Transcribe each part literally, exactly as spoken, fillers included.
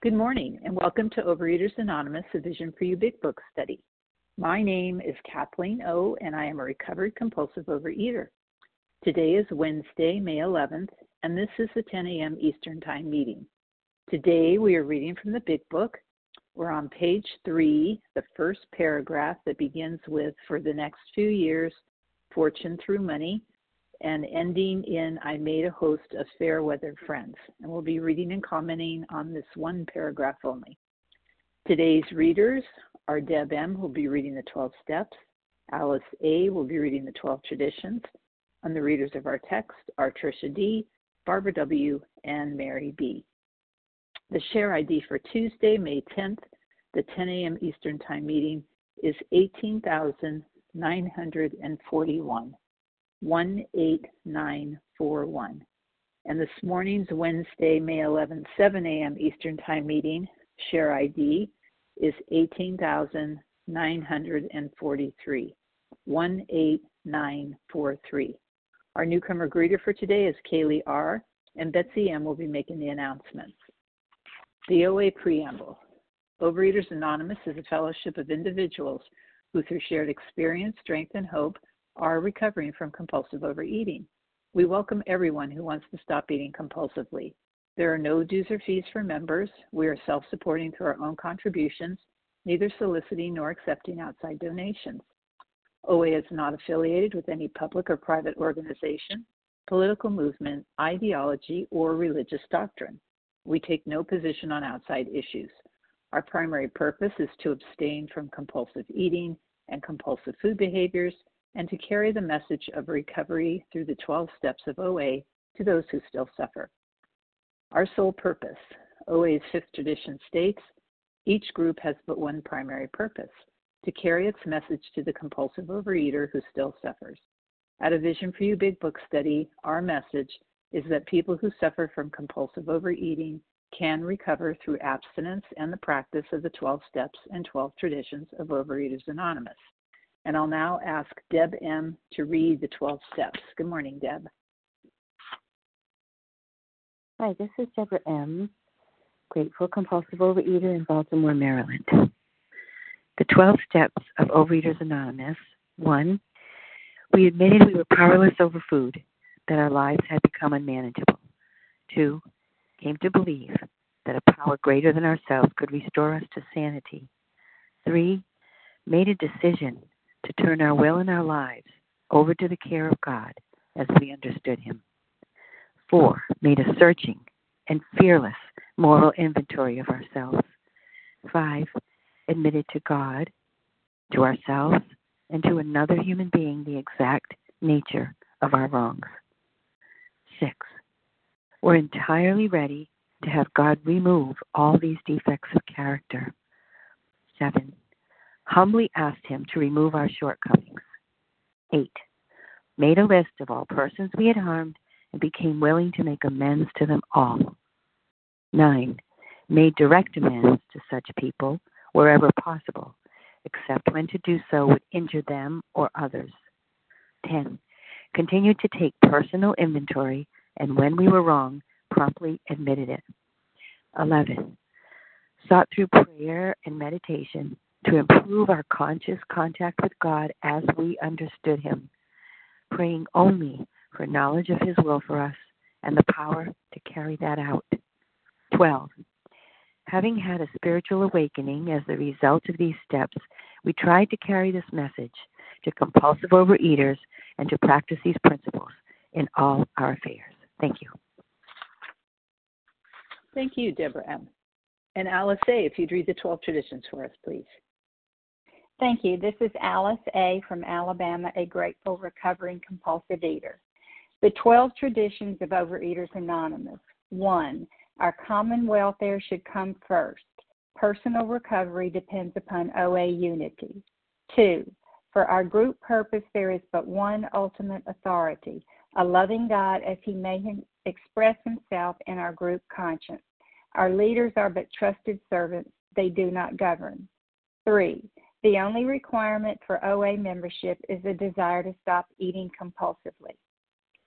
Good morning, and welcome to Overeaters Anonymous, a Vision for You Big Book study. My name is Kathleen O, and I am a recovered compulsive overeater. Today is Wednesday, May eleventh, and this is the ten a.m. Eastern Time meeting. Today we are reading from the Big Book. We're on page three, the first paragraph that begins with, for the next few years, fortune through money, and ending in, I made a host of fair weather friends. And we'll be reading and commenting on this one paragraph only. Today's readers are Deb M., who will be reading the twelve steps. Alice A. will be reading the twelve traditions. And the readers of our text are Tricia D., Barbara W., and Mary B. The share I D for Tuesday, May tenth, the ten a.m. Eastern Time meeting is eighteen thousand nine hundred forty-one. one eight nine four one. And this morning's Wednesday, May eleventh, seven a.m. Eastern Time meeting, share I D is eighteen thousand nine hundred forty-three. one eight nine four three. Our newcomer greeter for today is Kaylee R., and Betsy M. will be making the announcements. The O A Preamble. Overeaters Anonymous is a fellowship of individuals who, through shared experience, strength, and hope, are recovering from compulsive overeating. We welcome everyone who wants to stop eating compulsively. There are no dues or fees for members. We are self-supporting through our own contributions, neither soliciting nor accepting outside donations. O A is not affiliated with any public or private organization, political movement, ideology, or religious doctrine. We take no position on outside issues. Our primary purpose is to abstain from compulsive eating and compulsive food behaviors, and to carry the message of recovery through the twelve steps of O A to those who still suffer. Our sole purpose. O A's fifth tradition states, each group has but one primary purpose, to carry its message to the compulsive overeater who still suffers. At a Vision for You Big Book study, our message is that people who suffer from compulsive overeating can recover through abstinence and the practice of the twelve steps and twelve traditions of Overeaters Anonymous. And I'll now ask Deb M. to read the twelve steps. Good morning, Deb. Hi, this is Deborah M., grateful compulsive overeater in Baltimore, Maryland. The twelve steps of Overeaters Anonymous. One, we admitted we were powerless over food, that our lives had become unmanageable. Two, came to believe that a power greater than ourselves could restore us to sanity. Three, made a decision to turn our will and our lives over to the care of God as we understood Him. Four, made a searching and fearless moral inventory of ourselves. Five, admitted to God, to ourselves, and to another human being the exact nature of our wrongs. Six, we're entirely ready to have God remove all these defects of character. Seven, humbly asked Him to remove our shortcomings. Eight, made a list of all persons we had harmed and became willing to make amends to them all. Nine, made direct amends to such people wherever possible, except when to do so would injure them or others. Ten, continued to take personal inventory, and when we were wrong, promptly admitted it. Eleven, sought through prayer and meditation to improve our conscious contact with God as we understood Him, praying only for knowledge of His will for us and the power to carry that out. Twelve, having had a spiritual awakening as the result of these steps, we tried to carry this message to compulsive overeaters and to practice these principles in all our affairs. Thank you. Thank you, Deborah M. And Alice A., if you'd read the twelve traditions for us, please. Thank you. This is Alice A. from Alabama, a grateful recovering compulsive eater. The twelve traditions of Overeaters Anonymous. One, our common welfare should come first. Personal recovery depends upon O A unity. Two, for our group purpose, there is but one ultimate authority, a loving God as He may express Himself in our group conscience. Our leaders are but trusted servants. They do not govern. Three, the only requirement for O A membership is a desire to stop eating compulsively.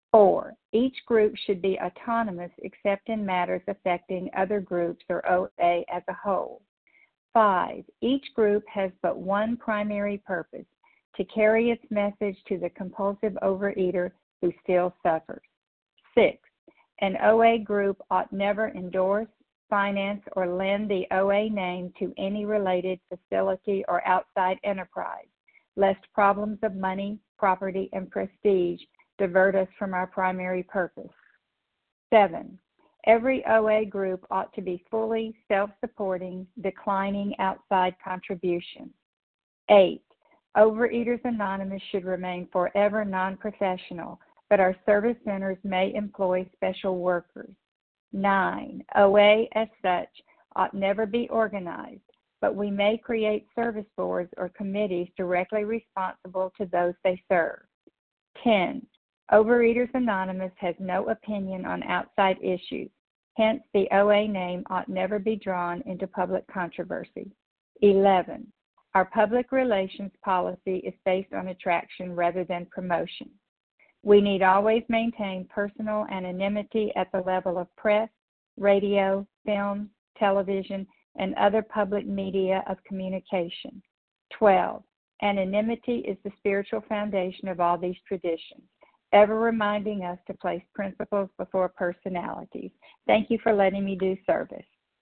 Four, each group should be autonomous except in matters affecting other groups or O A as a whole. Five, each group has but one primary purpose, to carry its message to the compulsive overeater who still suffers. Six, an O A group ought never endorse, finance, or lend the O A name to any related facility or outside enterprise, lest problems of money, property, and prestige divert us from our primary purpose. Seven, every O A group ought to be fully self-supporting, declining outside contributions. Eight, Overeaters Anonymous should remain forever non-professional, but our service centers may employ special workers. Nine, O A as such ought never be organized, but we may create service boards or committees directly responsible to those they serve. Ten, Overeaters Anonymous has no opinion on outside issues. Hence, the O A name ought never be drawn into public controversy. Eleven, our public relations policy is based on attraction rather than promotion. We need always maintain personal anonymity at the level of press, radio, film, television, and other public media of communication. Twelve, anonymity is the spiritual foundation of all these traditions, ever reminding us to place principles before personalities. Thank you for letting me do service.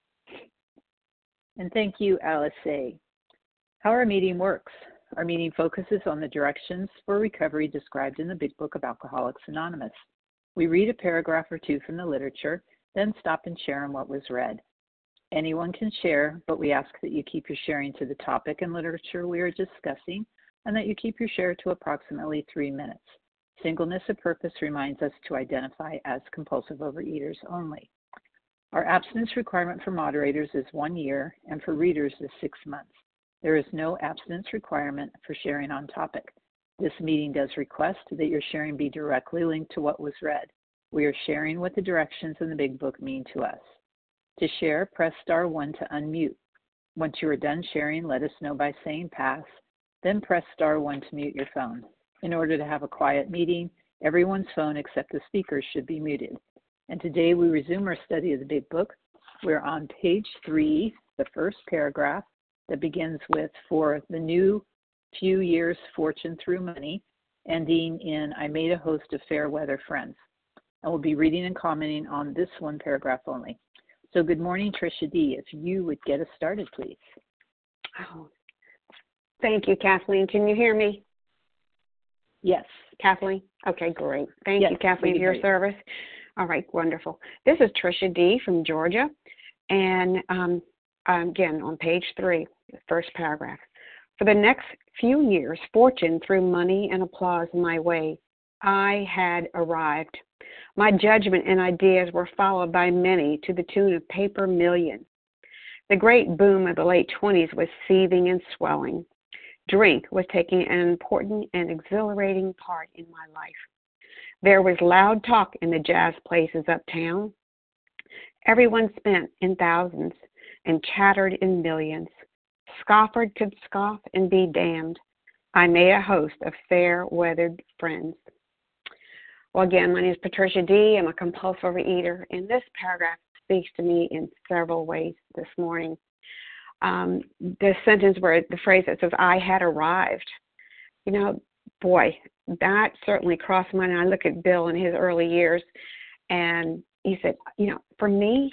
And thank you, Alice A. How our meeting works. Our meeting focuses on the directions for recovery described in the Big Book of Alcoholics Anonymous. We read a paragraph or two from the literature, then stop and share on what was read. Anyone can share, but we ask that you keep your sharing to the topic and literature we are discussing, and that you keep your share to approximately three minutes. Singleness of purpose reminds us to identify as compulsive overeaters only. Our abstinence requirement for moderators is one year, and for readers is six months. There is no abstinence requirement for sharing on topic. This meeting does request that your sharing be directly linked to what was read. We are sharing what the directions in the Big Book mean to us. To share, press star one to unmute. Once you are done sharing, let us know by saying pass, then press star one to mute your phone. In order to have a quiet meeting, everyone's phone except the speaker should be muted. And today we resume our study of the Big Book. We're on page three, the first paragraph, that begins with, for the new few years fortune through money, ending in, I made a host of fair weather friends. And we'll be reading and commenting on this one paragraph only. So good morning, Tricia D. If you would get us started, please. Oh, thank you, Kathleen. Can you hear me? Yes. Kathleen? Okay, great. Thank yes, you, Kathleen, for your service. All right, wonderful. This is Tricia D. from Georgia. And um, again, on page three, the first paragraph. For the next few years, fortune threw money and applause my way. I had arrived. My judgment and ideas were followed by many to the tune of paper million. The great boom of the late twenties was seething and swelling. Drink was taking an important and exhilarating part in my life. There was loud talk in the jazz places uptown. Everyone spent in thousands and chattered in millions. Scoffer could scoff and be damned. I made a host of fair-weathered friends. Well, again, my name is Patricia D. I'm a compulsive overeater, and this paragraph speaks to me in several ways this morning. Um, the sentence where the phrase that says, I had arrived, you know, boy, that certainly crossed my mind. I look at Bill in his early years, and he said, you know, for me,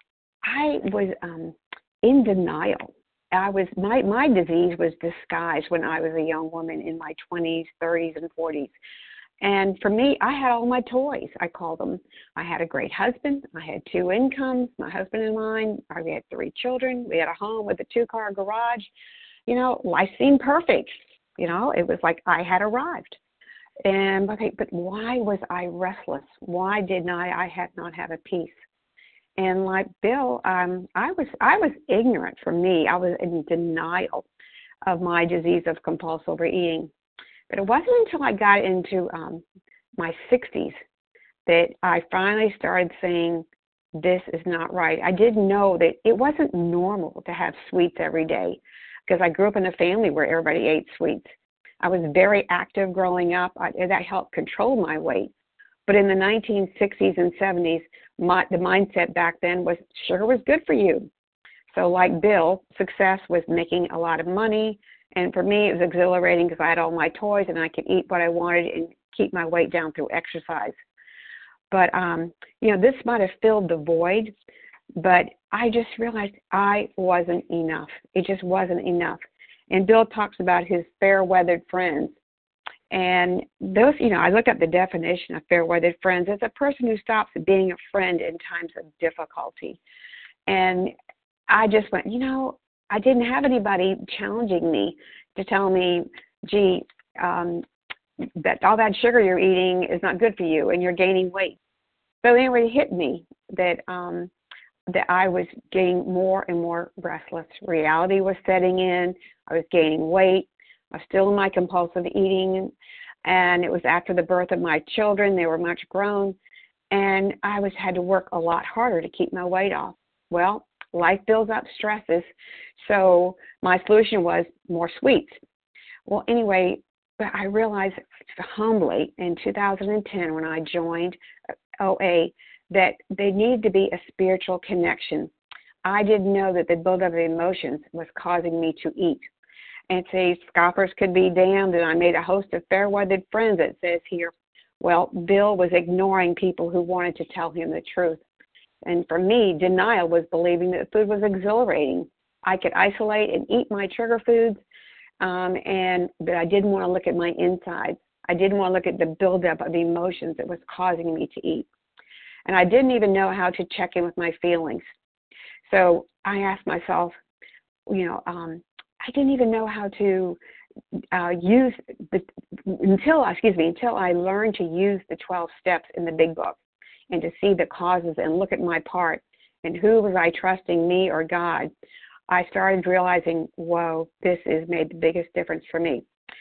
I was um, in denial. I was my, my disease was disguised when I was a young woman in my twenties, thirties, and forties. And for me, I had all my toys, I call them. I had a great husband. I had two incomes, my husband and mine. We had three children. We had a home with a two-car garage. You know, life seemed perfect. You know, it was like I had arrived. And I think, but why was I restless? Why didn't I, I had not have a peace? And like Bill, um, I was I was ignorant. For me, I was in denial of my disease of compulsive overeating. But it wasn't until I got into um, my sixties that I finally started saying, this is not right. I didn't know that it wasn't normal to have sweets every day because I grew up in a family where everybody ate sweets. I was very active growing up. I, that helped control my weight. But in the nineteen sixties and seventies, my, the mindset back then was sugar was good for you. So like Bill, success was making a lot of money. And for me, it was exhilarating because I had all my toys and I could eat what I wanted and keep my weight down through exercise. But, um, you know, this might have filled the void, but I just realized I wasn't enough. It just wasn't enough. And Bill talks about his fair-weathered friends. And those, you know, I looked up the definition of fair-weathered friends. It's a person who stops being a friend in times of difficulty. And I just went, you know, I didn't have anybody challenging me to tell me, gee, um, that all that sugar you're eating is not good for you and you're gaining weight. So anyway, it hit me that um, that I was getting more and more restless. Reality was setting in. I was gaining weight. I was still in my compulsive eating. And it was after the birth of my children. They were much grown. And I was had to work a lot harder to keep my weight off. Well, life builds up stresses. So my solution was more sweets. Well, anyway, I realized humbly in two thousand ten when I joined O A that there needed to be a spiritual connection. I didn't know that the buildup of emotions was causing me to eat. And say scoffers could be damned, and I made a host of fair-weathered friends, it says here. Well, Bill was ignoring people who wanted to tell him the truth. And for me, denial was believing that food was exhilarating. I could isolate and eat my trigger foods, um, and but I didn't want to look at my insides. I didn't want to look at the buildup of emotions that was causing me to eat. And I didn't even know how to check in with my feelings. So I asked myself, you know, um, I didn't even know how to uh, use the, until, excuse me, until I learned to use the twelve steps in the Big Book and to see the causes and look at my part and who was I trusting, me or God. I started realizing, whoa, this has made the biggest difference for me.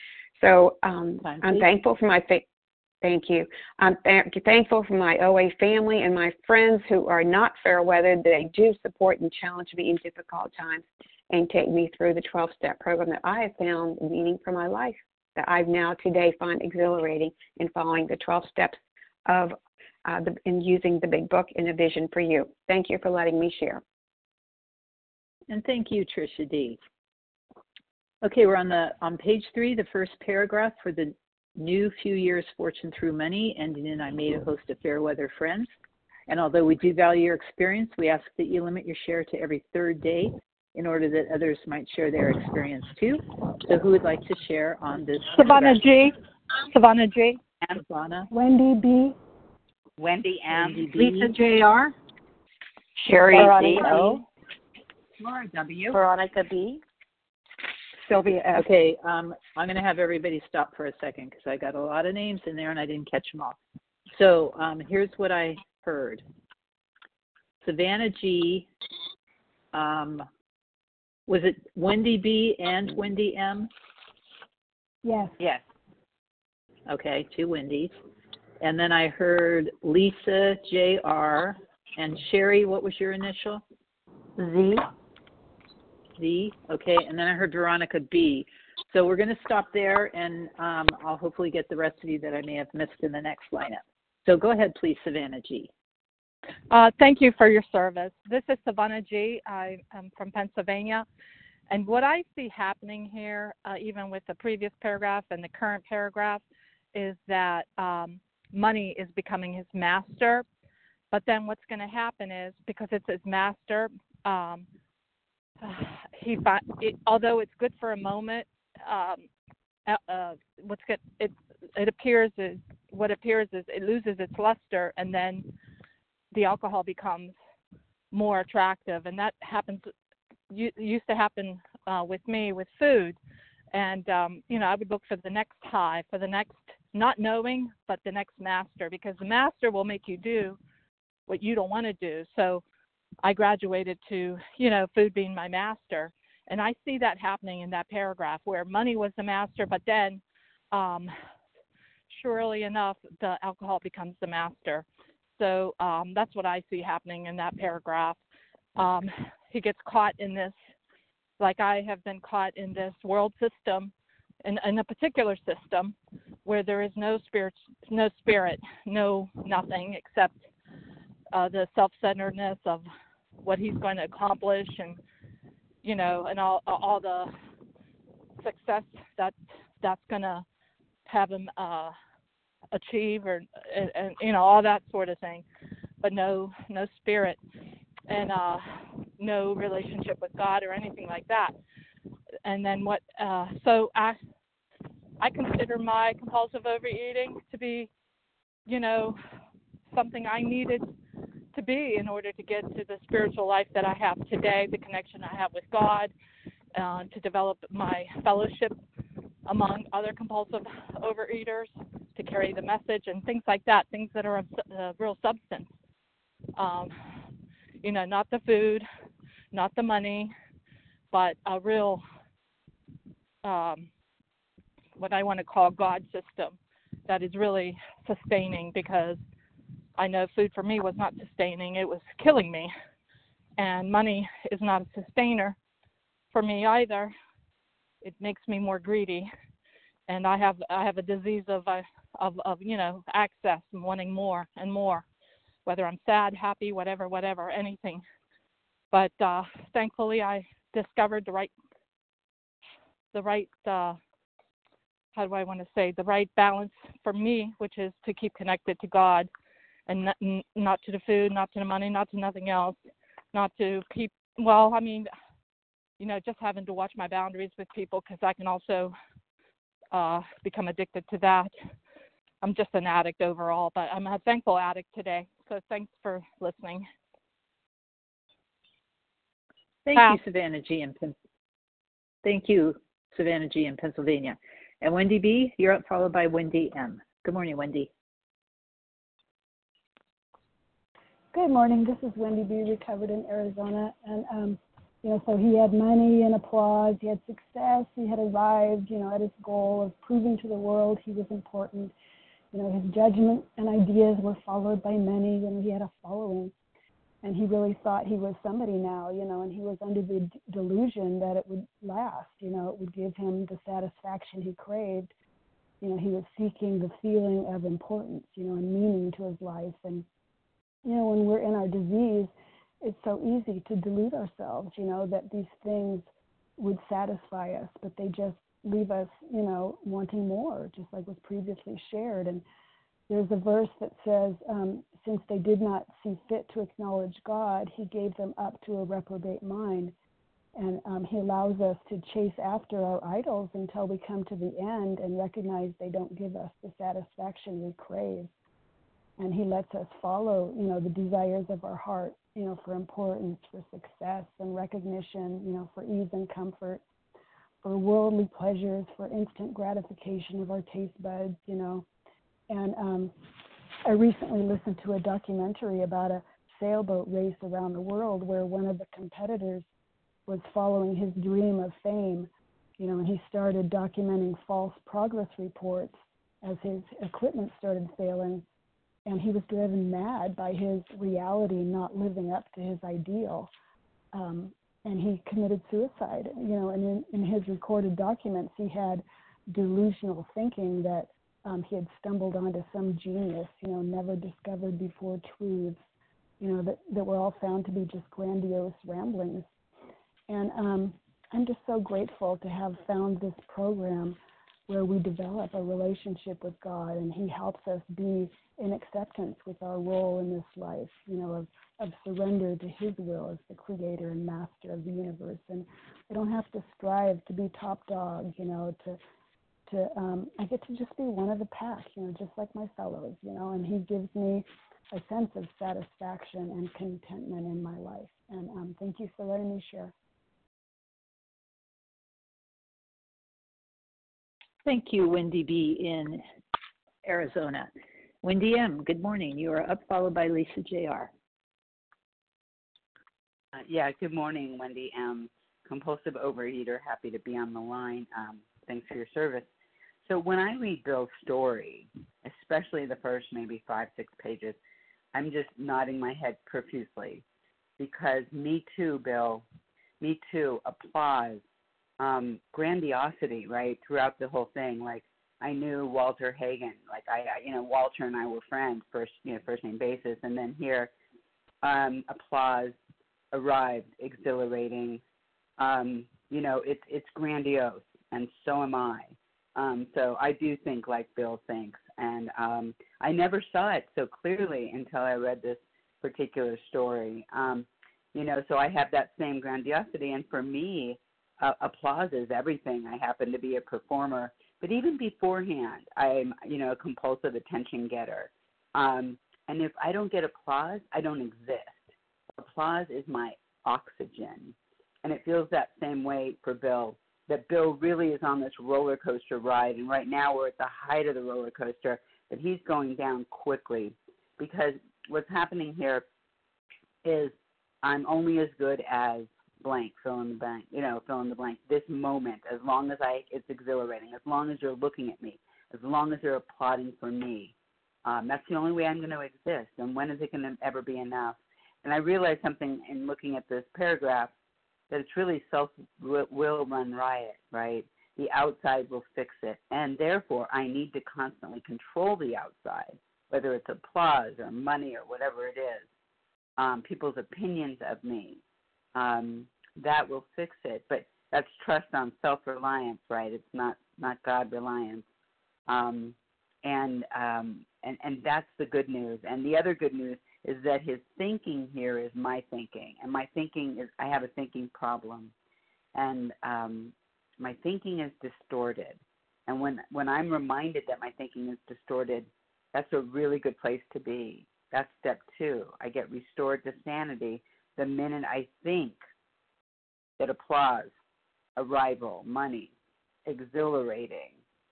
So um, I'm thankful for my faith. Thank you. I'm th- thankful for my O A family and my friends who are not fair-weathered. They do support and challenge me in difficult times and take me through the twelve-step program that I have found meaning for my life, that I've now today find exhilarating in following the twelve steps of uh, the, in using the Big Book in A Vision for You. Thank you for letting me share. And thank you, Tricia D. Okay, we're on the on page three, the first paragraph for the new few years fortune through money, ending in I made a host of fair weather friends. And although we do value your experience, we ask that you limit your share to every third day in order that others might share their experience too. So who would like to share on this? Savannah G. Savannah G. And Savannah. Wendy B. Wendy M. Wendy B. Lisa J R. Sherry D. O. Laura W. Veronica B. Sylvia F. Okay, um, I'm going to have everybody stop for a second because I got a lot of names in there and I didn't catch them all. So um, here's what I heard. Savannah G. Um, was it Wendy B. and Wendy M? Yes. Yes. Okay, two Wendy's. And then I heard Lisa J R. And Sherry, what was your initial? Z. Z, okay, and then I heard Veronica B. So we're going to stop there, and um, I'll hopefully get the rest of you that I may have missed in the next lineup. So go ahead, please, Savannah G. Uh, thank you for your service. This is Savannah G. I am from Pennsylvania. And what I see happening here, uh, even with the previous paragraph and the current paragraph, is that um, money is becoming his master. But then what's going to happen is, because it's his master, um, he it, although it's good for a moment, um, uh, what's good it it appears is what appears is it loses its luster, and then the alcohol becomes more attractive, and that happens. Used to happen uh, with me with food, and um, you know I would look for the next high, for the next, not knowing, but the next master, because the master will make you do what you don't want to do. So I graduated to, you know, food being my master. And I see that happening in that paragraph where money was the master, but then um, surely enough, the alcohol becomes the master. So um, that's what I see happening in that paragraph. Um, he gets caught in this, like I have been caught in this world system in, in a particular system where there is no spirit, no spirit, no nothing except uh, the self-centeredness of what he's going to accomplish, and you know, and all all the success that that's going to have him uh, achieve, or and, and you know, all that sort of thing, but no no spirit and uh, no relationship with God or anything like that. And then what? Uh, so I I consider my compulsive overeating to be, you know, something I needed to be in order to get to the spiritual life that I have today, the connection I have with God, uh, to develop my fellowship among other compulsive overeaters, to carry the message and things like that, things that are of uh, real substance. Um, you know, not the food, not the money, but a real, um, what I want to call God system that is really sustaining, because I know food for me was not sustaining, it was killing me. And money is not a sustainer for me either. It makes me more greedy. And I have I have a disease of, uh, of, of you know, access and wanting more and more, whether I'm sad, happy, whatever, whatever, anything. But uh, thankfully I discovered the right, the right, uh, how do I want to say, the right balance for me, which is to keep connected to God, and not, not to the food, not to the money, not to nothing else, not to keep, well, I mean, you know, just having to watch my boundaries with people, because I can also uh, become addicted to that. I'm just an addict overall, but I'm a thankful addict today. So thanks for listening. Thank Pass. you, Savannah G. in Pen- Thank you, Savannah G. in Pennsylvania. And Wendy B., you're up, followed by Wendy M. Good morning, Wendy. Good morning. This is Wendy B., recovered in Arizona. And, um, you know, so he had money and applause. He had success. He had arrived, you know, at his goal of proving to the world he was important. You know, his judgment and ideas were followed by many, and he had a following. And he really thought he was somebody now, you know, and he was under the d- delusion that it would last, you know, it would give him the satisfaction he craved. You know, he was seeking the feeling of importance, you know, and meaning to his life. And, you know, when we're in our disease, it's so easy to delude ourselves, you know, that these things would satisfy us, but they just leave us, you know, wanting more, just like was previously shared. And there's a verse that says, um, since they did not see fit to acknowledge God, he gave them up to a reprobate mind. And um, he allows us to chase after our idols until we come to the end and recognize they don't give us the satisfaction we crave. And he lets us follow, you know, the desires of our heart, you know, for importance, for success and recognition, you know, for ease and comfort, for worldly pleasures, for instant gratification of our taste buds, you know. And um, I recently listened to a documentary about a sailboat race around the world where one of the competitors was following his dream of fame, you know, and he started documenting false progress reports as his equipment started failing, and he was driven mad by his reality not living up to his ideal, um, and he committed suicide, you know, and in, in his recorded documents he had delusional thinking that Um, he had stumbled onto some genius, you know, never discovered before truths, you know, that, that were all found to be just grandiose ramblings. And um, I'm just so grateful to have found this program where we develop a relationship with God, and he helps us be in acceptance with our role in this life, you know, of, of surrender to his will as the creator and master of the universe. And I don't have to strive to be top dog, you know, to to um, I get to just be one of the pack, you know, just like my fellows, you know, and he gives me a sense of satisfaction and contentment in my life. And um, thank you for letting me share. Thank you, Wendy B. in Arizona. Wendy M., good morning. You are up, followed by Lisa J R. Uh, yeah, good morning, Wendy M., compulsive overeater. Happy to be on the line. Um, thanks for your service. So when I read Bill's story, especially the first maybe five, six pages, I'm just nodding my head profusely, because me too, Bill, me too applies um, grandiosity, right, throughout the whole thing. Like, I knew Walter Hagen. Like, I, I, you know, Walter and I were friends, first, you know, first name basis. And then here, um, applause arrived, exhilarating. Um, you know, it's it's grandiose, and so am I. Um, so I do think like Bill thinks, and um, I never saw it so clearly until I read this particular story. Um, you know, so I have that same grandiosity, and for me, uh, applause is everything. I happen to be a performer, but even beforehand, I'm, you know, a compulsive attention getter. Um, and if I don't get applause, I don't exist. Applause is my oxygen. And it feels that same way for Bill, that Bill really is on this roller coaster ride. And right now we're at the height of the roller coaster, but he's going down quickly, because what's happening here is I'm only as good as blank, fill in the blank, you know, fill in the blank, this moment, as long as I, it's exhilarating, as long as you're looking at me, as long as you're applauding for me. Um, that's the only way I'm going to exist. And when is it going to ever be enough? And I realized something in looking at this paragraph, that it's really self will run riot, right? The outside will fix it. And therefore, I need to constantly control the outside, whether it's applause or money or whatever it is, um, people's opinions of me. Um, that will fix it. But that's trust on self-reliance, right? It's not, not God-reliance. Um, and, um, and, and that's the good news. And the other good news is that his thinking here is my thinking. And my thinking is, I have a thinking problem. And um, my thinking is distorted. And when, when I'm reminded that my thinking is distorted, that's a really good place to be. That's step two. I get restored to sanity the minute I think that applause, arrival, money, exhilarating,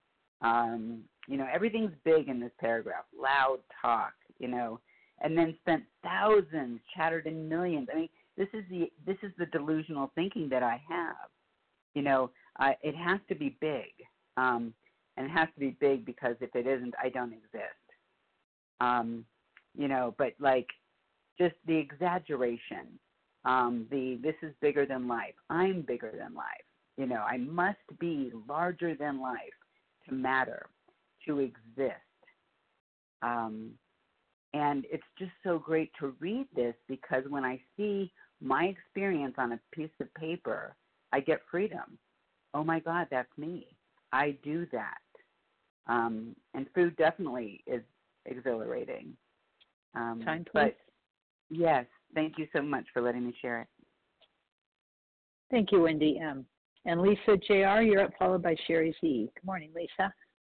um, you know, everything's big in this paragraph, loud talk, you know, and then spent thousands, chattered in millions. I mean, this is the this is the delusional thinking that I have. You know, I, it has to be big, um, and it has to be big because if it isn't, I don't exist. Um, you know, but like just the exaggeration, um, the this is bigger than life. I'm bigger than life. You know, I must be larger than life to matter, to exist. Um, And it's just so great to read this, because when I see my experience on a piece of paper, I get freedom. Oh, my God, that's me. I do that. Um, and food definitely is exhilarating. Um, Time, please. But, yes, thank you so much for letting me share it. Thank you, Wendy M. And Lisa J R, you're up, followed by Sherry Z. Good morning, Lisa.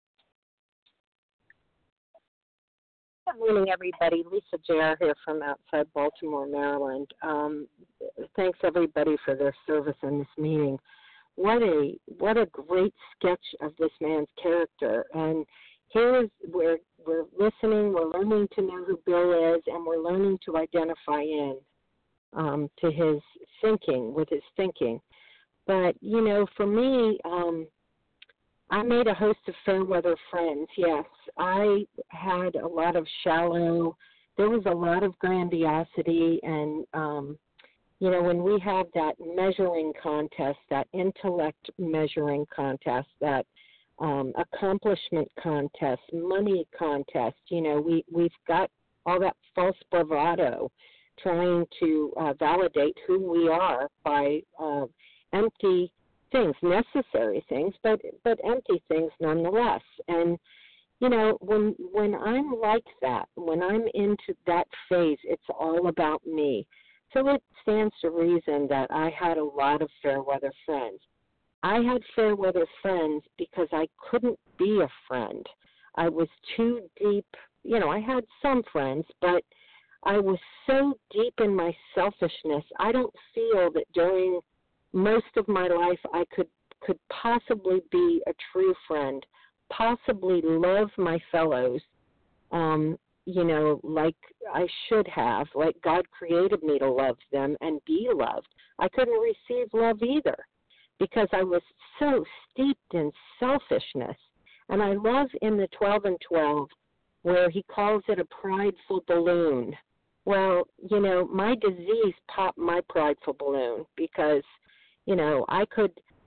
Good morning, everybody. Lisa J R here from outside Baltimore, Maryland. Um, thanks, everybody, for their service in this meeting. What a what a great sketch of this man's character. And here is where we're listening, we're learning to know who Bill is, and we're learning to identify in um, to his thinking, with his thinking. But, you know, for me, um, I made a host of fair weather friends, yes. I had a lot of shallow, there was a lot of grandiosity, and, um, you know, when we had that measuring contest, that intellect measuring contest, that um, accomplishment contest, money contest, you know, we, we've got all that false bravado trying to uh, validate who we are by uh, empty things, necessary things, but but empty things nonetheless. And you know, when when I'm like that, when I'm into that phase, it's all about me. So it stands to reason that I had a lot of fair weather friends. I had fair weather friends because I couldn't be a friend. I was too deep. You know, I had some friends, but I was so deep in my selfishness. I don't feel that during most of my life I could could possibly be a true friend, possibly love my fellows, um, you know, like I should have, like God created me to love them and be loved. I couldn't receive love either because I was so steeped in selfishness. And I love in the twelve and twelve where he calls it a prideful balloon. Well, you know, my disease popped my prideful balloon because, you know, I could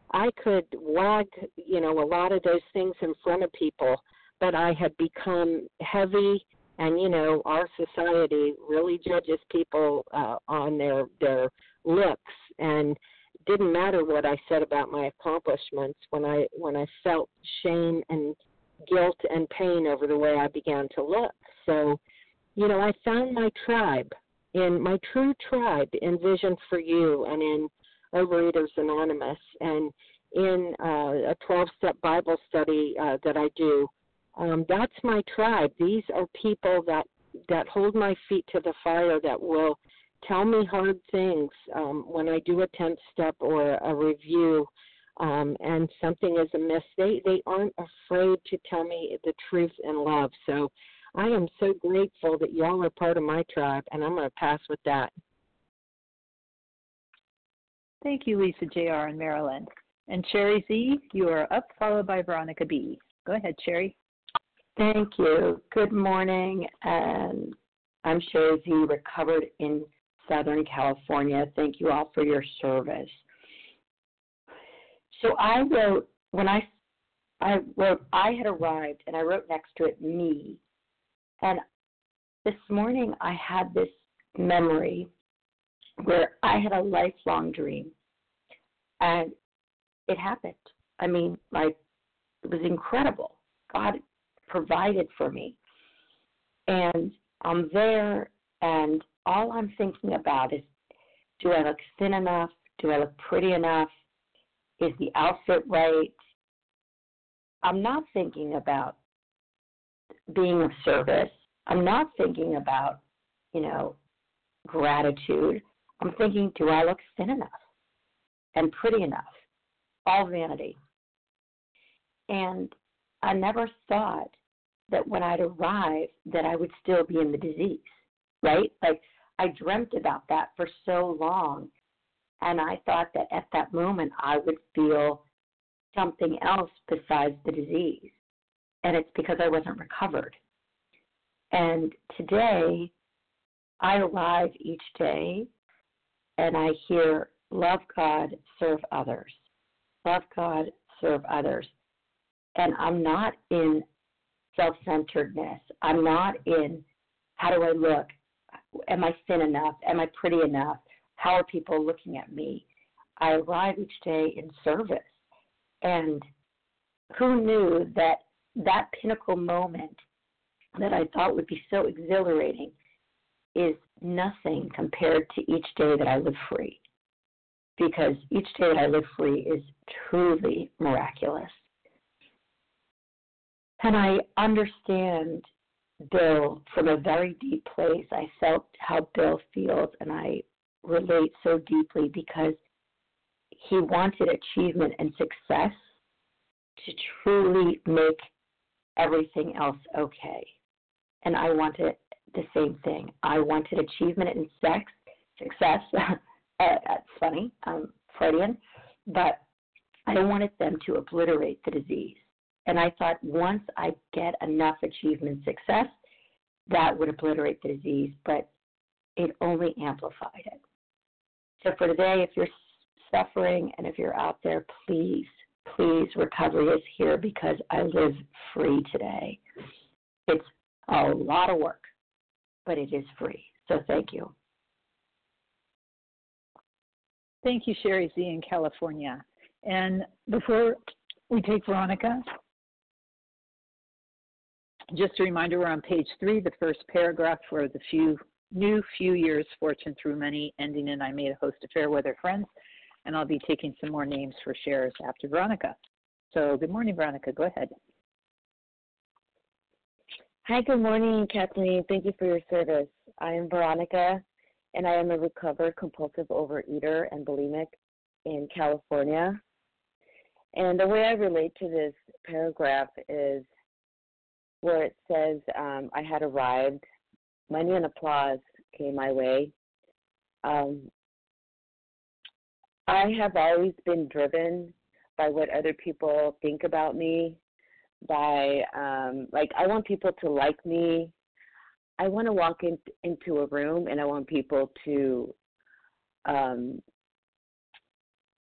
I could wag, you know, a lot of those things in front of people, but I had become heavy, and, you know, our society really judges people uh, on their, their looks, and didn't matter what I said about my accomplishments when I when I felt shame and guilt and pain over the way I began to look. So, you know, I found my tribe, in my true tribe in Vision for You and in Overeaters Anonymous, and in uh, a twelve-step Bible study uh, that I do. Um, that's my tribe. These are people that, that hold my feet to the fire, that will tell me hard things um, when I do a tenth step or a review um, and something is amiss. They, they aren't afraid to tell me the truth in love. So I am so grateful that y'all are part of my tribe, and I'm going to pass with that. Thank you, Lisa J R in Maryland. And Sherry Z, you are up, followed by Veronica B. Go ahead, Sherry. Thank you. Good morning, and I'm Sherry Z, recovered in Southern California. Thank you all for your service. So I wrote, when I, I wrote, I had arrived, and I wrote next to it, me. And this morning I had this memory where I had a lifelong dream, and it happened. I mean, like, it was incredible. God provided for me. And I'm there, and all I'm thinking about is, do I look thin enough? Do I look pretty enough? Is the outfit right? I'm not thinking about being of service. I'm not thinking about, you know, gratitude. I'm thinking, do I look thin enough and pretty enough? All vanity. And I never thought that when I'd arrive that I would still be in the disease, right? Like, I dreamt about that for so long, and I thought that at that moment I would feel something else besides the disease, and it's because I wasn't recovered. And today, I arrive each day, and I hear, love God, serve others. Love God, serve others. And I'm not in self-centeredness. I'm not in, how do I look? Am I thin enough? Am I pretty enough? How are people looking at me? I arrive each day in service. And who knew that that pinnacle moment that I thought would be so exhilarating is nothing compared to each day that I live free. Because each day that I live free is truly miraculous. And I understand Bill from a very deep place. I felt how Bill feels, and I relate so deeply because he wanted achievement and success to truly make everything else okay. And I wanted the same thing. I wanted achievement and sex, success. That's funny, um, Freudian, but I wanted them to obliterate the disease. And I thought once I get enough achievement success, that would obliterate the disease, but it only amplified it. So for today, if you're suffering and if you're out there, please, please, recovery is here because I live free today. It's a lot of work, but it is free. So thank you. Thank you, Sherry Z in California. And before we take Veronica, just a reminder, we're on page three, the first paragraph for the few new few years, fortune through many, ending in I made a host of fair weather friends, and I'll be taking some more names for shares after Veronica. So good morning, Veronica. Go ahead. Hi, good morning, Kathleen. Thank you for your service. I am Veronica, and I am a recovered compulsive overeater and bulimic in California. And the way I relate to this paragraph is where it says um, I had arrived, money and applause came my way. Um, I have always been driven by what other people think about me, by, um, like, I want people to like me. I want to walk in, into a room and I want people to um,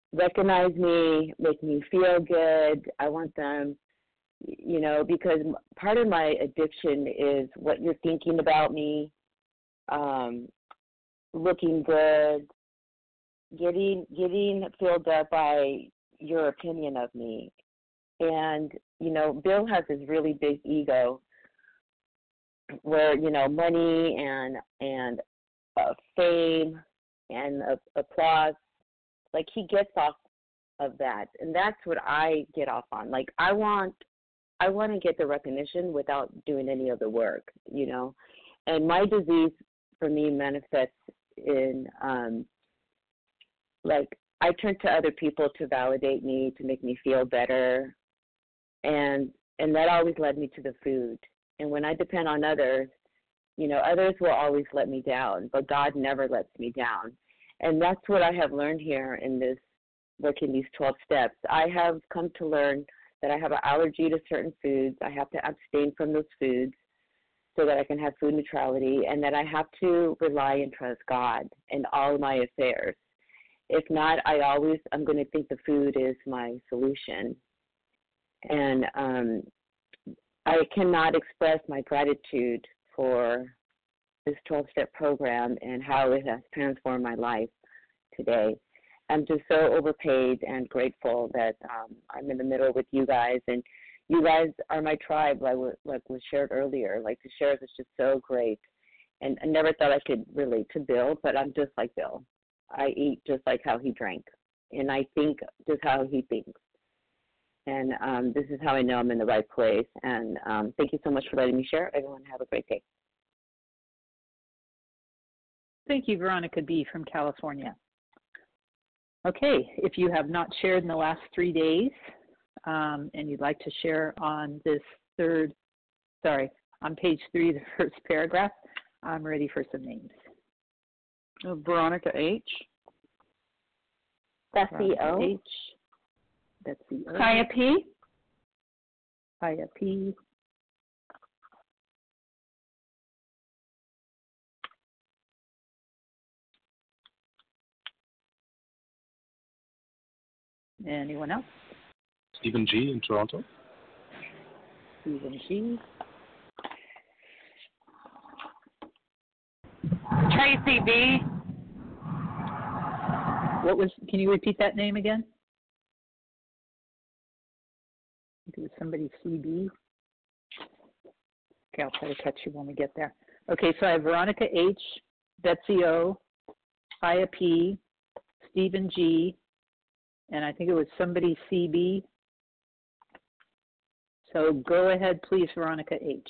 recognize me, make me feel good. I want them, you know, because part of my addiction is what you're thinking about me, um, looking good, getting getting filled up by your opinion of me. And, you know, Bill has this really big ego where, you know, money and and uh, fame and uh, applause, like he gets off of that. And that's what I get off on. Like I want I want to get the recognition without doing any of the work, you know. And my disease for me manifests in um like I turn to other people to validate me, to make me feel better. And and that always led me to the food. And when I depend on others, you know, others will always let me down, but God never lets me down. And that's what I have learned here in this working these twelve steps. I have come to learn that I have an allergy to certain foods. I have to abstain from those foods so that I can have food neutrality, and that I have to rely and trust God in all my affairs. If not, I always, I'm going to think the food is my solution. And um, I cannot express my gratitude for this twelve-step program and how it has transformed my life today. I'm just so overpaid and grateful that um, I'm in the middle with you guys, and you guys are my tribe, like, like was shared earlier. Like the shares is just so great, and I never thought I could relate to Bill, but I'm just like Bill. I eat just like how he drank, and I think just how he thinks. And um, this is how I know I'm in the right place. And um, thank you so much for letting me share. Everyone have a great day. Thank you, Veronica B. from California. Okay, if you have not shared in the last three days um, and you'd like to share on this third, sorry, on page three, the first paragraph, I'm ready for some names. Uh, Veronica H. Betsy O. H. Betsy O. Kaya P. Kaya P. Anyone else? Stephen G. in Toronto. Stephen G. Tracy B. What was, can you repeat that name again? I think it was somebody C B. Okay, I'll try to catch you when we get there. Okay, so I have Veronica H., Betsy O., Kaya P., Stephen G., and I think it was somebody C B. So go ahead, please, Veronica H.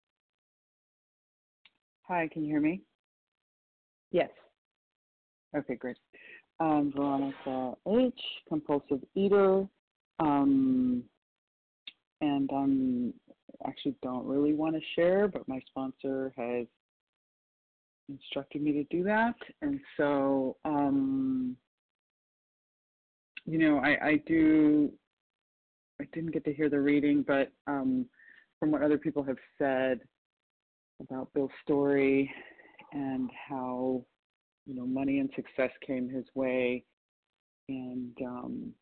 Hi, can you hear me? Yes. Okay, great. Um, Veronica H., compulsive eater, um, and I actually don't really want to share, but my sponsor has instructed me to do that, and so, um, you know, I, I do, I didn't get to hear the reading, but um, from what other people have said about Bill's story and how, you know, money and success came his way, and um,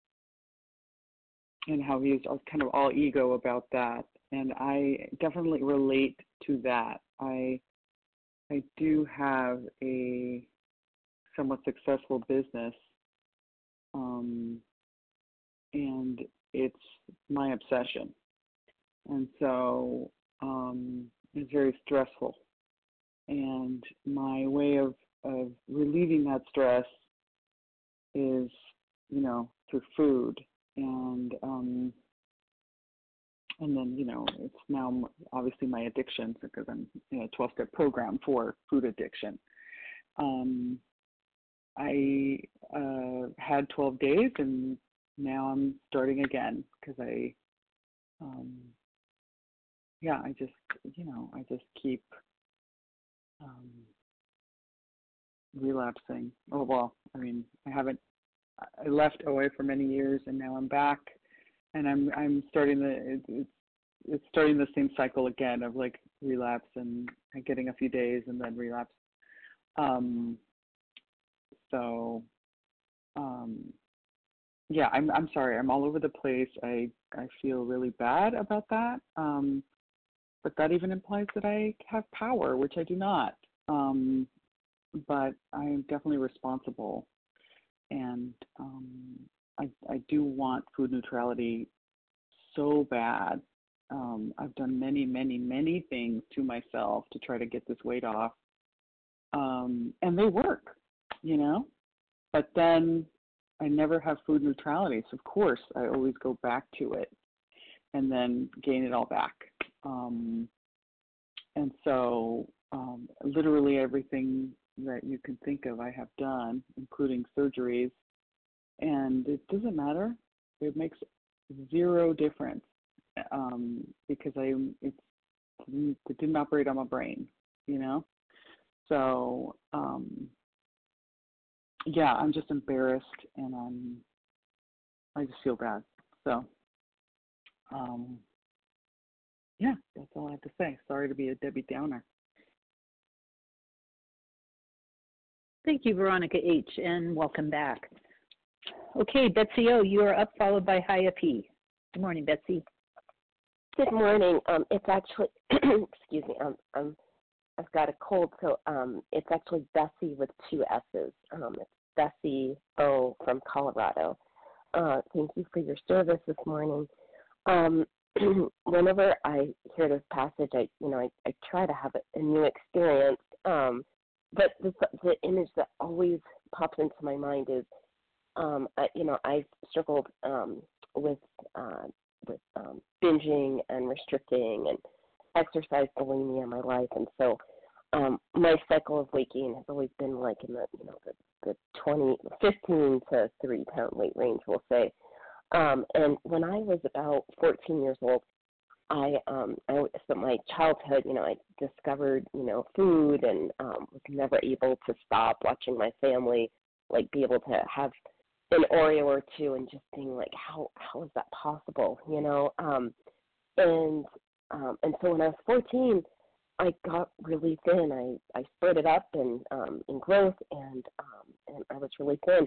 and how he is kind of all ego about that. And I definitely relate to that. I I do have a somewhat successful business, um, and it's my obsession. And so um, it's very stressful. And my way of, of relieving that stress is, you know, through food. And um, and then, you know, it's now obviously my addictions because I'm in a twelve-step program for food addiction. Um, I uh, had twelve days, and now I'm starting again because I, um, yeah, I just, you know, I just keep um, relapsing. Oh, well, I mean, I haven't, I left O A for many years, and now I'm back, and I'm I'm starting the, it, it's, it's starting the same cycle again of like relapse and getting a few days and then relapse. Um, so, um, yeah, I'm I'm sorry. I'm all over the place. I I feel really bad about that. Um, but that even implies that I have power, which I do not. Um, but I am definitely responsible, and um, I I do want food neutrality so bad. Um, I've done many, many, many things to myself to try to get this weight off, um, and they work, you know. But then I never have food neutrality, so of course I always go back to it and then gain it all back. Um, and so um, literally everything that you can think of I have done, including surgeries, and it doesn't matter. It makes zero difference um, because I it's, it didn't operate on my brain, you know. So um, yeah, I'm just embarrassed, and I'm I just feel bad. So um, yeah, that's all I have to say. Sorry to be a Debbie Downer. Thank you, Veronica H., and welcome back. Okay, Betsy O., you are up, followed by Haya P. Good morning, Betsy. Good morning. Um, it's actually, excuse me, um, um, I've got a cold, so um, it's actually Bessie with two S's. Um, it's Bessie O. from Colorado. Uh, thank you for your service this morning. Um, whenever I hear this passage, I, you know, I, I try to have a, a new experience. Um, but the, the image that always pops into my mind is, um, I, you know, I've struggled um, with uh, with um, binging and restricting and exercise bulimia in my life, and so um, my cycle of weight gain has always been like in the, you know, the, the twenty, fifteen to thirty pound weight range, we'll say. Um, and when I was about fourteen years old, I, um, I spent my childhood, you know, I discovered, you know, food and um, was never able to stop watching my family, like, be able to have an Oreo or two and just being like, how how is that possible, you know? Um, and um, and so when I was fourteen, I got really thin. I, I spurted up in, um, in growth, and um, and I was really thin.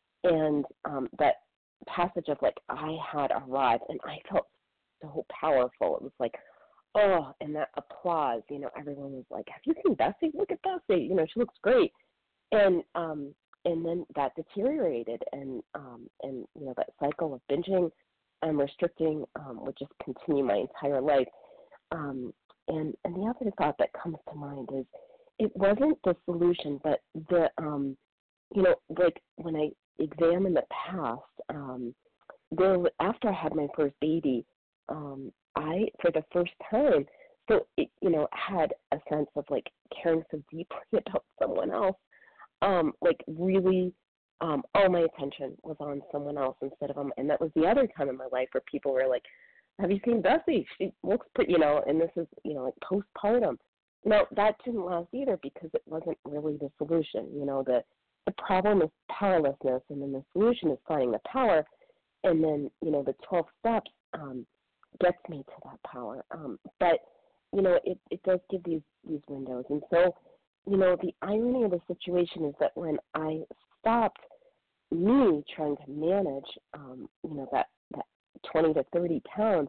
And um, that passage of, like, I had arrived, and I felt so powerful. It was like, oh, and that applause, you know, everyone was like, have you seen Bessie? Look at Bessie. You know, she looks great. And um, and then that deteriorated, and um, and you know, that cycle of binging and restricting um, would just continue my entire life. Um, and and the other thought that comes to mind is, it wasn't the solution, but the um, you know, like when I examine the past, um, there after I had my first baby, um, I for the first time, so it, you know, had a sense of like caring so deeply about someone else. Um, like really, um, all my attention was on someone else instead of, um, and that was the other time in my life where people were like, have you seen Bessie? She looks pretty, you know, and this is, you know, like postpartum. No, that didn't last either because it wasn't really the solution. You know, the, the problem is powerlessness, and then the solution is finding the power, and then, you know, the twelve steps um, gets me to that power. Um, but, you know, it, it does give these, these windows. And so, you know, the irony of the situation is that when I stopped me trying to manage, um, you know, that, that twenty to thirty pounds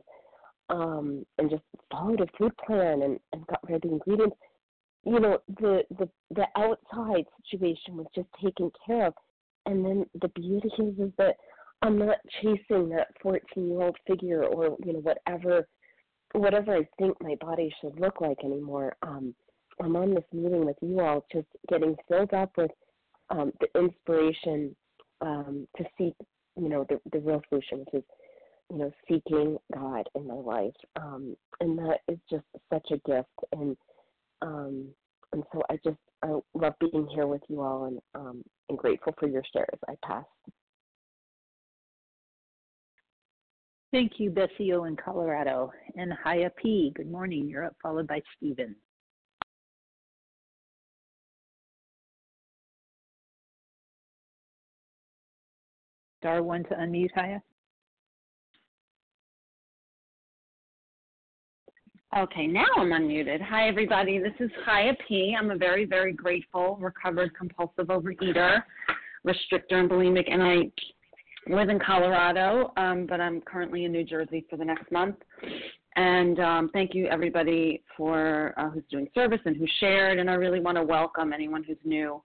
um, and just followed a food plan and, and got rid of the ingredients, you know, the, the, the outside situation was just taken care of. And then the beauty is, is that I'm not chasing that fourteen-year-old figure or, you know, whatever, whatever I think my body should look like anymore. Um, I'm on this meeting with you all just getting filled up with um, the inspiration um, to seek, you know, the, the real solution, which is, you know, seeking God in my life. Um, and that is just such a gift. And um, and so I just I love being here with you all, and um, and grateful for your shares. I pass. Thank you, Bessie O. in Colorado. And Haya P., good morning. You're up, followed by Stephen. Star one to unmute, Haya. Okay, now I'm unmuted. Hi, everybody. This is Haya P. I'm a very, very grateful, recovered compulsive overeater, restrictor, and bulimic, and I live in Colorado, um, but I'm currently in New Jersey for the next month. And um, thank you, everybody, for uh, who's doing service and who shared. And I really want to welcome anyone who's new.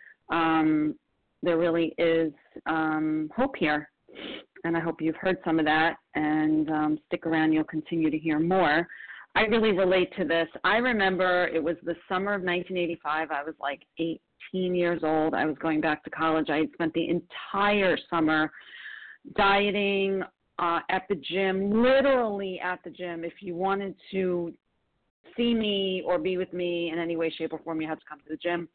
Um, there really is um, hope here, and I hope you've heard some of that. And um, stick around; you'll continue to hear more. I really relate to this. I remember it was the summer of nineteen eighty-five. I was like eighteen years old. I was going back to college. I had spent the entire summer dieting uh, at the gym, literally at the gym. If you wanted to see me or be with me in any way, shape, or form, you had to come to the gym.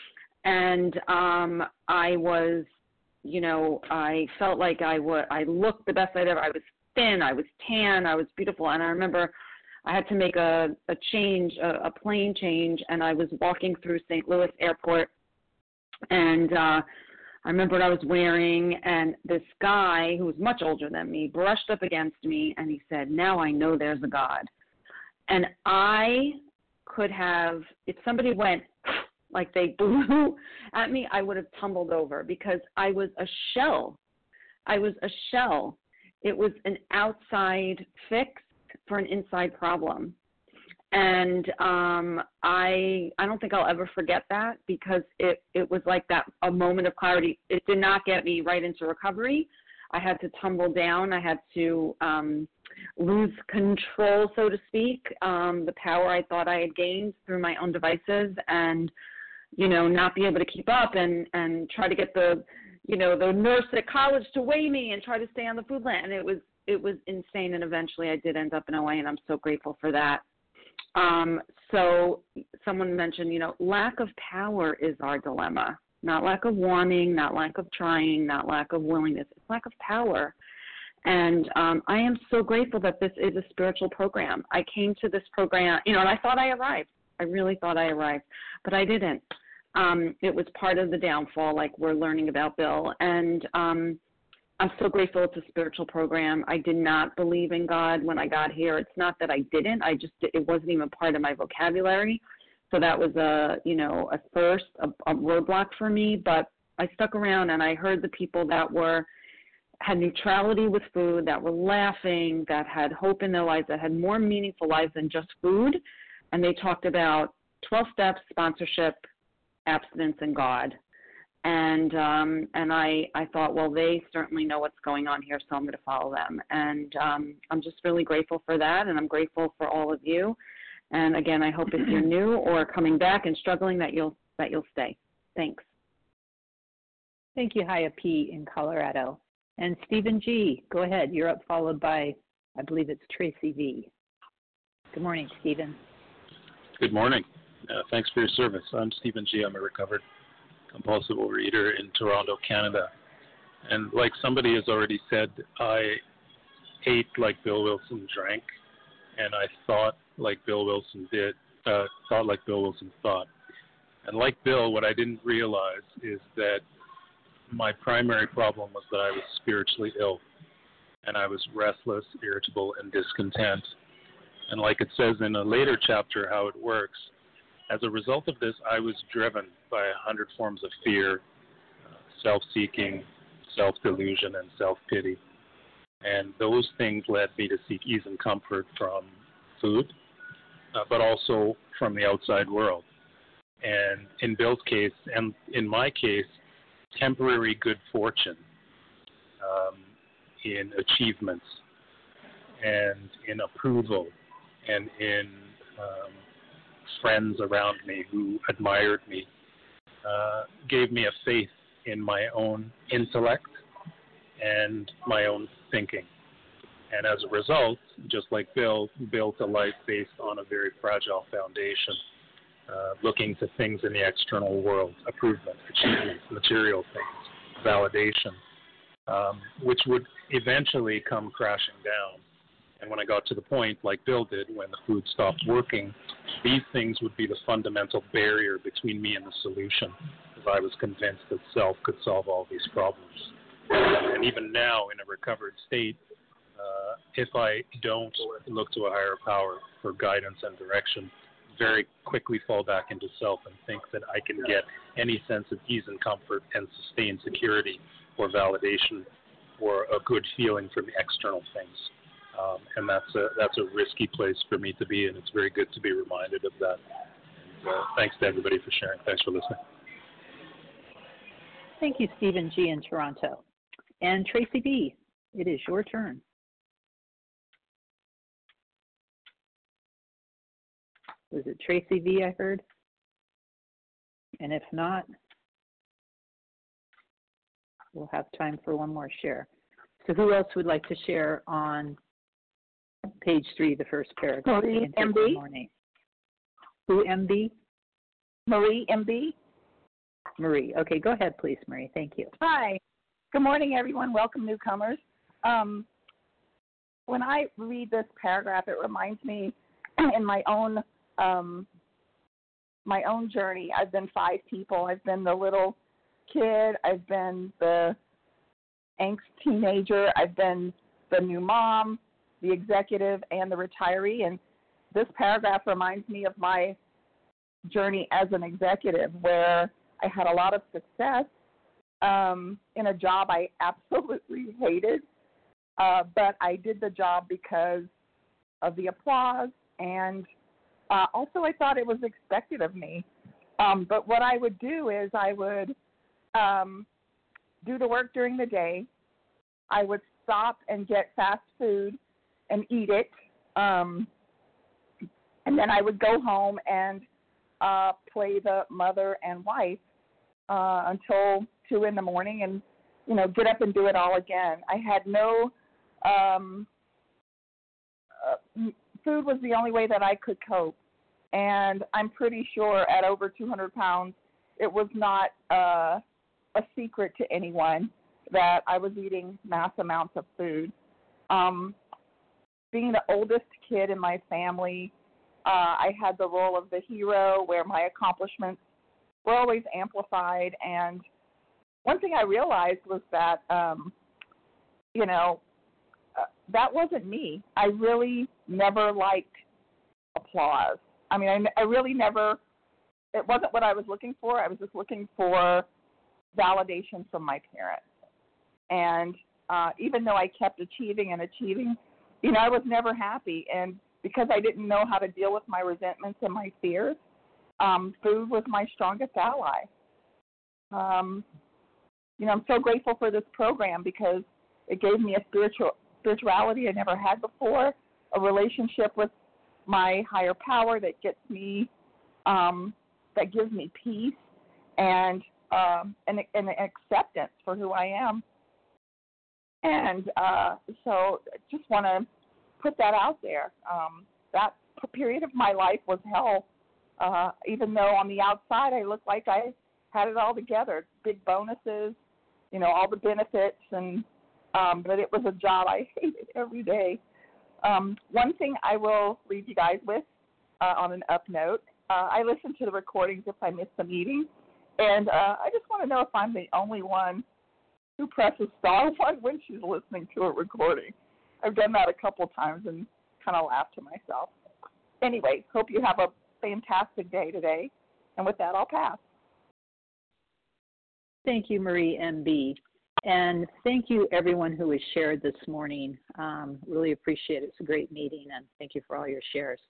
And um, I was, you know, I felt like I would. I looked the best I'd ever. I was thin. I was tan. I was beautiful. And I remember I had to make a, a change, a, a plane change, and I was walking through Saint Louis Airport, and uh, I remember what I was wearing, and this guy who was much older than me brushed up against me, and he said, "Now I know there's a God." And I could have, if somebody went like they blew at me, I would have tumbled over because I was a shell. I was a shell. It was an outside fix for an inside problem. And um, I I don't think I'll ever forget that because it, it was like that, a moment of clarity. It did not get me right into recovery. I had to tumble down. I had to um, lose control, so to speak, um, the power I thought I had gained through my own devices, and, you know, not be able to keep up and, and try to get the, you know, the nurse at college to weigh me and try to stay on the food line. And it was It was insane, and eventually I did end up in O A, and I'm so grateful for that. Um, so someone mentioned, you know, lack of power is our dilemma, not lack of wanting, not lack of trying, not lack of willingness. It's lack of power. And um, I am so grateful that this is a spiritual program. I came to this program, you know, and I thought I arrived. I really thought I arrived, but I didn't. Um, it was part of the downfall, like we're learning about Bill. And um I'm so grateful it's a spiritual program. I did not believe in God when I got here. It's not that I didn't. I just, it wasn't even part of my vocabulary. So that was a, you know, a first, a, a roadblock for me. But I stuck around and I heard the people that were, had neutrality with food, that were laughing, that had hope in their lives, that had more meaningful lives than just food. And they talked about twelve steps, sponsorship, abstinence, and God. And um, and I, I thought, well, they certainly know what's going on here, so I'm going to follow them. And um, I'm just really grateful for that, and I'm grateful for all of you. And again, I hope if you're new or coming back and struggling that you'll that you'll stay. Thanks. Thank you, Haya P. in Colorado. And Stephen G., go ahead. You're up, followed by, I believe it's Tracy V. Good morning, Stephen. Good morning. Uh, thanks for your service. I'm Stephen G. I'm a recovered compulsive overeater in Toronto, Canada. And like somebody has already said, I ate like Bill Wilson drank, and I thought like Bill Wilson did, uh, thought like Bill Wilson thought. And like Bill, what I didn't realize is that my primary problem was that I was spiritually ill, and I was restless, irritable, and discontent. And like it says in a later chapter how it works, as a result of this, I was driven by a hundred forms of fear, uh, self-seeking, self-delusion, and self-pity. And those things led me to seek ease and comfort from food, uh, but also from the outside world. And in Bill's case, and in my case, temporary good fortune um, in achievements and in approval and in um, friends around me who admired me, uh, gave me a faith in my own intellect and my own thinking. And as a result, just like Bill, built a life based on a very fragile foundation, uh, looking to things in the external world, improvement, achievements, material things, validation, um, which would eventually come crashing down. And when I got to the point, like Bill did, when the food stopped working, these things would be the fundamental barrier between me and the solution, because I was convinced that self could solve all these problems. And even now, in a recovered state, uh, if I don't look to a higher power for guidance and direction, very quickly fall back into self and think that I can get any sense of ease and comfort and sustained security or validation or a good feeling from external things. Um, and that's a, that's a risky place for me to be, and it's very good to be reminded of that. And, uh, thanks to everybody for sharing. Thanks for listening. Thank you, Stephen G. in Toronto. And Tracy B., it is your turn. Was it Tracy V. I heard? And if not, we'll have time for one more share. So who else would like to share on page three, the first paragraph? Marie M B. Who, M B? Marie M B. Marie. Okay, go ahead, please, Marie. Thank you. Hi. Good morning, everyone. Welcome, newcomers. Um, when I read this paragraph, it reminds me in my own um, my own journey. I've been five people. I've been the little kid. I've been the angst teenager. I've been the new mom, the executive, and the retiree. And this paragraph reminds me of my journey as an executive, where I had a lot of success um, in a job I absolutely hated, uh, but I did the job because of the applause, and uh, also I thought it was expected of me. Um, but what I would do is I would um, do the work during the day. I would stop and get fast food and eat it, um, and then I would go home and uh, play the mother and wife uh, until two in the morning, and you know, get up and do it all again. I had no um, uh, food was the only way that I could cope, and I'm pretty sure at over two hundred pounds, it was not uh, a secret to anyone that I was eating mass amounts of food. Um, being the oldest kid in my family, uh, I had the role of the hero, where my accomplishments were always amplified. And one thing I realized was that, um, you know, uh, that wasn't me. I really never liked applause. I mean, I, I really never, it wasn't what I was looking for. I was just looking for validation from my parents. And uh, even though I kept achieving and achieving, you know, I was never happy. And because I didn't know how to deal with my resentments and my fears, um, food was my strongest ally. Um, you know, I'm so grateful for this program because it gave me a spiritual spirituality I never had before, a relationship with my higher power that gets me, um, that gives me peace and um, and an acceptance for who I am. And uh, so I just want to put that out there. Um, that period of my life was hell, uh, even though on the outside I looked like I had it all together, big bonuses, you know, all the benefits, and um, but it was a job I hated every day. Um, one thing I will leave you guys with uh, on an up note, uh, I listen to the recordings if I miss the meeting, and uh, I just want to know if I'm the only one who presses star one when she's listening to a recording. I've done that a couple times and kind of laughed to myself. Anyway, hope you have a fantastic day today. And with that, I'll pass. Thank you, Marie M B. And thank you, everyone who has shared this morning. Um, really appreciate it. It's a great meeting, and thank you for all your shares.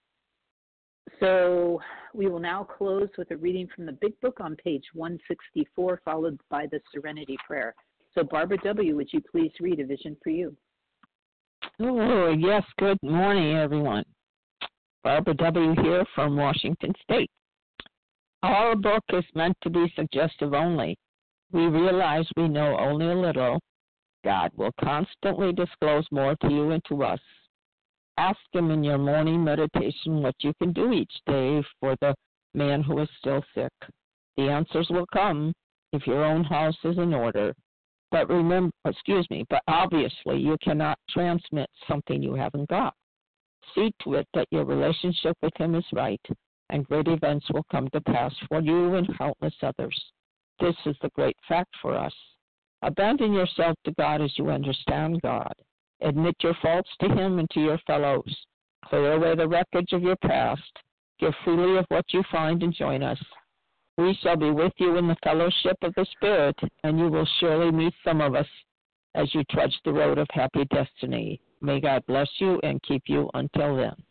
So we will now close with a reading from the Big Book on page one sixty-four, followed by the Serenity Prayer. So Barbara W., would you please read A Vision for You? Oh, yes. Good morning, everyone. Barbara W. here from Washington State. Our book is meant to be suggestive only. We realize we know only a little. God will constantly disclose more to you and to us. Ask Him in your morning meditation what you can do each day for the man who is still sick. The answers will come if your own house is in order. But remember, excuse me, but obviously you cannot transmit something you haven't got. See to it that your relationship with Him is right, and great events will come to pass for you and countless others. This is the great fact for us. Abandon yourself to God as you understand God. Admit your faults to Him and to your fellows. Clear away the wreckage of your past. Give freely of what you find and join us. We shall be with you in the fellowship of the Spirit, and you will surely meet some of us as you trudge the road of happy destiny. May God bless you and keep you until then.